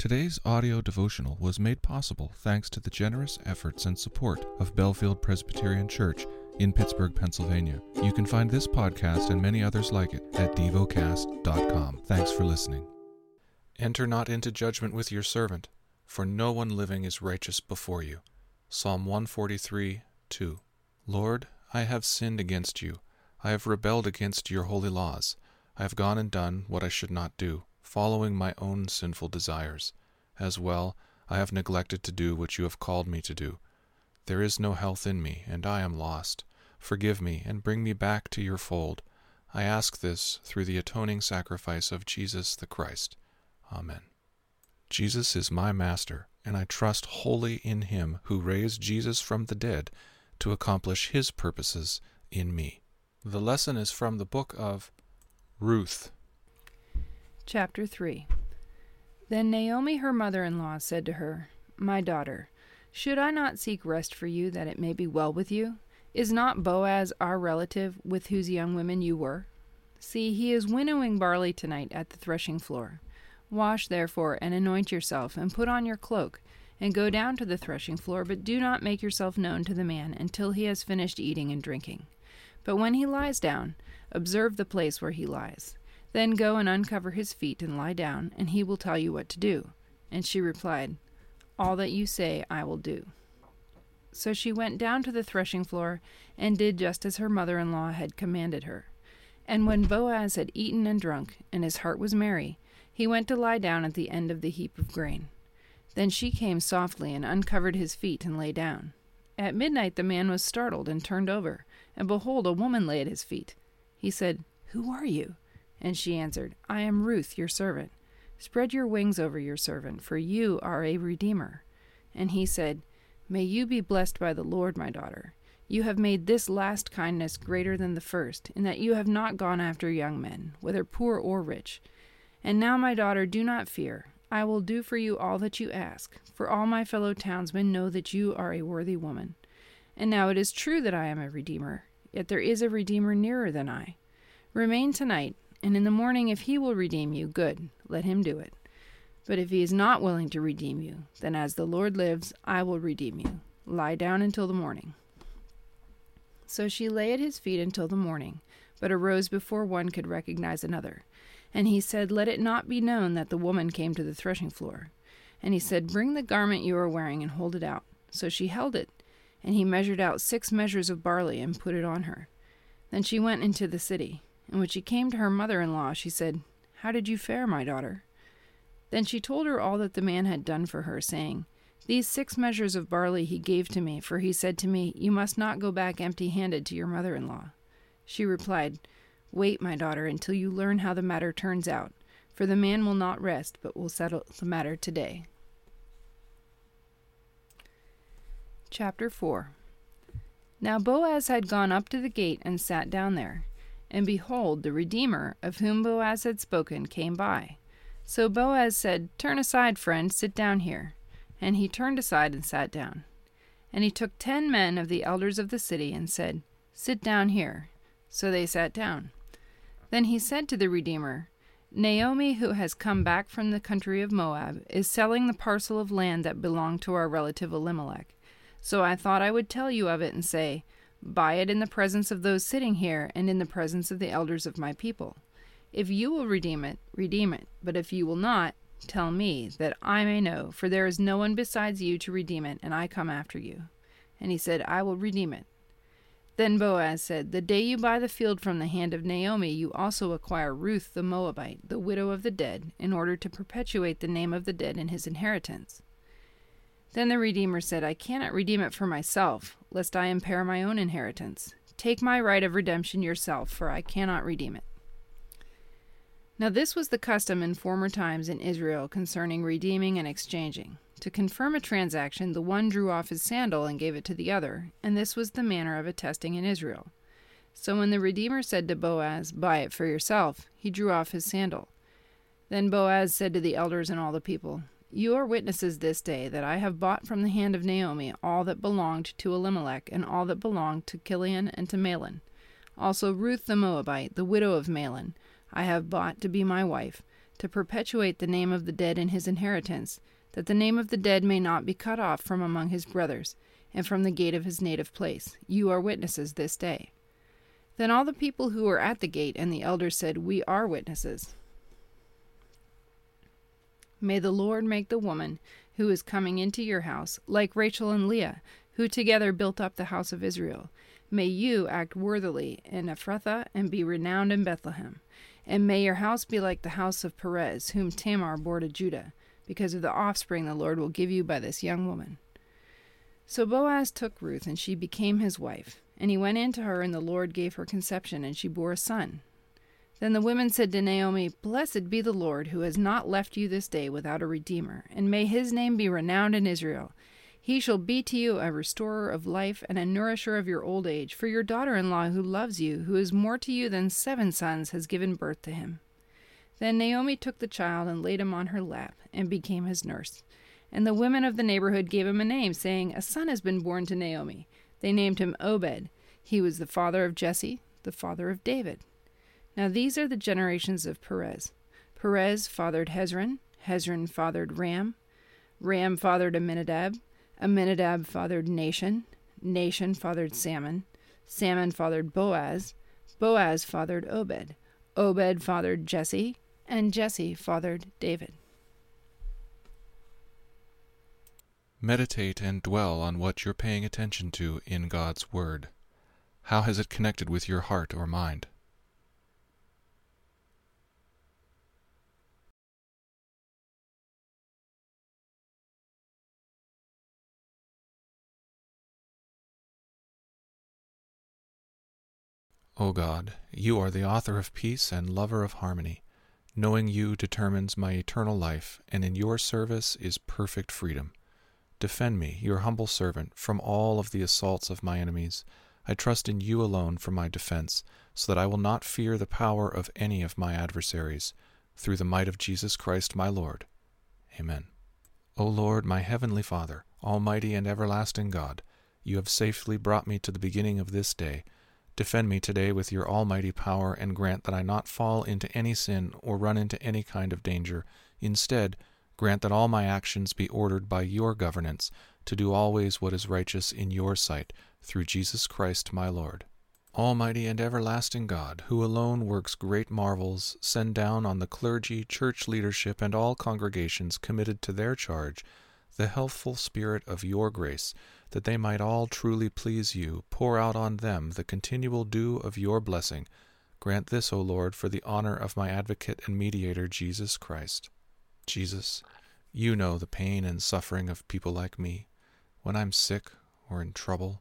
Today's audio devotional was made possible thanks to the generous efforts and support of Bellefield Presbyterian Church in Pittsburgh, Pennsylvania. You can find this podcast and many others like it at devocast.com. Thanks for listening. Enter not into judgment with your servant, for no one living is righteous before you. Psalm 143:2. Lord, I have sinned against you. I have rebelled against your holy laws. I have gone and done what I should not do, following my own sinful desires. As well, I have neglected to do what you have called me to do. There is no health in me, and I am lost. Forgive me and bring me back to your fold. I ask this through the atoning sacrifice of Jesus the Christ. Amen. Jesus is my master, and I trust wholly in him who raised Jesus from the dead to accomplish his purposes in me. The lesson is from the book of Ruth. Chapter 3. Then Naomi her mother-in-law said to her, My daughter, should I not seek rest for you, that it may be well with you? Is not Boaz our relative, with whose young women you were? See, he is winnowing barley tonight at the threshing floor. Wash, therefore, and anoint yourself, and put on your cloak, and go down to the threshing floor, but do not make yourself known to the man until he has finished eating and drinking. But when he lies down, observe the place where he lies. Then go and uncover his feet and lie down, and he will tell you what to do. And she replied, All that you say I will do. So she went down to the threshing floor, and did just as her mother-in-law had commanded her. And when Boaz had eaten and drunk, and his heart was merry, he went to lie down at the end of the heap of grain. Then she came softly and uncovered his feet and lay down. At midnight the man was startled and turned over, and behold, a woman lay at his feet. He said, Who are you? And she answered, I am Ruth, your servant. Spread your wings over your servant, for you are a redeemer. And he said, May you be blessed by the Lord, my daughter. You have made this last kindness greater than the first, in that you have not gone after young men, whether poor or rich. And now, my daughter, do not fear. I will do for you all that you ask, for all my fellow townsmen know that you are a worthy woman. And now it is true that I am a redeemer, yet there is a redeemer nearer than I. Remain tonight, and in the morning if he will redeem you, good, let him do it. But if he is not willing to redeem you, then as the Lord lives, I will redeem you. Lie down until the morning. So she lay at his feet until the morning, but arose before one could recognize another. And he said, Let it not be known that the woman came to the threshing floor. And he said, Bring the garment you are wearing and hold it out. So she held it, and he measured out 6 measures of barley and put it on her. Then she went into the city. And when she came to her mother-in-law, she said, How did you fare, my daughter? Then she told her all that the man had done for her, saying, These 6 measures of barley he gave to me, for he said to me, You must not go back empty-handed to your mother-in-law. She replied, Wait, my daughter, until you learn how the matter turns out, for the man will not rest, but will settle the matter today. Chapter 4. Now Boaz had gone up to the gate and sat down there. And behold, the Redeemer, of whom Boaz had spoken, came by. So Boaz said, Turn aside, friend, sit down here. And he turned aside and sat down. And he took 10 men of the elders of the city and said, Sit down here. So they sat down. Then he said to the Redeemer, Naomi, who has come back from the country of Moab, is selling the parcel of land that belonged to our relative Elimelech. So I thought I would tell you of it and say, Buy it in the presence of those sitting here and in the presence of the elders of my people. If you will redeem it, but if you will not, tell me, that I may know, for there is no one besides you to redeem it, and I come after you. And he said, I will redeem it. Then Boaz said, The day you buy the field from the hand of Naomi, you also acquire Ruth the Moabite, the widow of the dead, in order to perpetuate the name of the dead in his inheritance. Then the Redeemer said, I cannot redeem it for myself, lest I impair my own inheritance. Take my right of redemption yourself, for I cannot redeem it. Now this was the custom in former times in Israel concerning redeeming and exchanging. To confirm a transaction, the one drew off his sandal and gave it to the other, and this was the manner of attesting in Israel. So when the Redeemer said to Boaz, Buy it for yourself, he drew off his sandal. Then Boaz said to the elders and all the people, You are witnesses this day that I have bought from the hand of Naomi all that belonged to Elimelech and all that belonged to Chilion and to Mahlon. Also Ruth the Moabite, the widow of Mahlon, I have bought to be my wife, to perpetuate the name of the dead in his inheritance, that the name of the dead may not be cut off from among his brothers, and from the gate of his native place. You are witnesses this day." Then all the people who were at the gate and the elders said, "We are witnesses." "May the Lord make the woman who is coming into your house like Rachel and Leah, who together built up the house of Israel. May you act worthily in Ephrathah and be renowned in Bethlehem. And may your house be like the house of Perez, whom Tamar bore to Judah, because of the offspring the Lord will give you by this young woman." So Boaz took Ruth, and she became his wife. And he went in to her, and the Lord gave her conception, and she bore a son. Then the women said to Naomi, "Blessed be the Lord, who has not left you this day without a redeemer, and may his name be renowned in Israel. He shall be to you a restorer of life and a nourisher of your old age, for your daughter-in-law who loves you, who is more to you than 7 sons, has given birth to him." Then Naomi took the child and laid him on her lap, and became his nurse. And the women of the neighborhood gave him a name, saying, "A son has been born to Naomi." They named him Obed. He was the father of Jesse, the father of David. Now these are the generations of Perez. Perez fathered Hezron. Hezron fathered Ram. Ram fathered Amminadab. Amminadab fathered Nahshon. Nahshon fathered Salmon. Salmon fathered Boaz. Boaz fathered Obed. Obed fathered Jesse. And Jesse fathered David. Meditate and dwell on what you're paying attention to in God's Word. How has it connected with your heart or mind? O God, you are the author of peace and lover of harmony. Knowing you determines my eternal life, and in your service is perfect freedom. Defend me, your humble servant, from all of the assaults of my enemies. I trust in you alone for my defense, so that I will not fear the power of any of my adversaries. Through the might of Jesus Christ my Lord. Amen. O Lord, my heavenly Father, almighty and everlasting God, you have safely brought me to the beginning of this day. Defend me today with your almighty power, and grant that I not fall into any sin or run into any kind of danger. Instead, grant that all my actions be ordered by your governance, to do always what is righteous in your sight, through Jesus Christ my Lord. Almighty and everlasting God, who alone works great marvels, send down on the clergy, church leadership, and all congregations committed to their charge the healthful spirit of your grace, that they might all truly please you. Pour out on them the continual dew of your blessing. Grant this, O Lord, for the honor of my advocate and mediator, Jesus Christ. Jesus, you know the pain and suffering of people like me. When I'm sick or in trouble,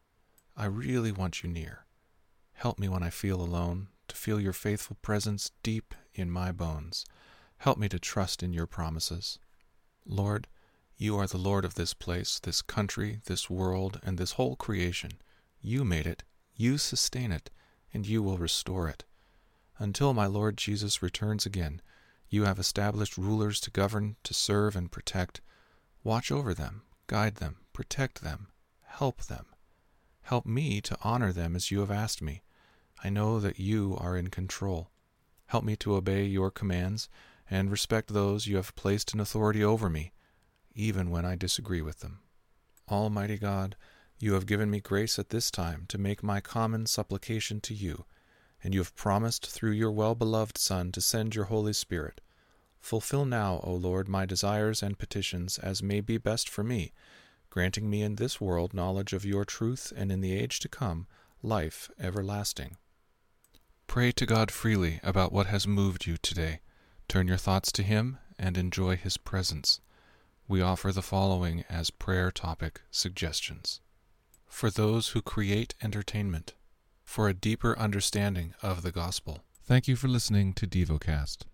I really want you near. Help me when I feel alone, to feel your faithful presence deep in my bones. Help me to trust in your promises. Lord, you are the Lord of this place, this country, this world, and this whole creation. You made it, you sustain it, and you will restore it. Until my Lord Jesus returns again, you have established rulers to govern, to serve, and protect. Watch over them, guide them, protect them, help them. Help me to honor them as you have asked me. I know that you are in control. Help me to obey your commands and respect those you have placed in authority over me, even when I disagree with them. Almighty God, you have given me grace at this time to make my common supplication to you, and you have promised through your well-beloved Son to send your Holy Spirit. Fulfill now, O Lord, my desires and petitions as may be best for me, granting me in this world knowledge of your truth, and in the age to come, life everlasting. Pray to God freely about what has moved you today. Turn your thoughts to Him and enjoy His presence. We offer the following as prayer topic suggestions. For those who create entertainment, for a deeper understanding of the gospel. Thank you for listening to DevoCast.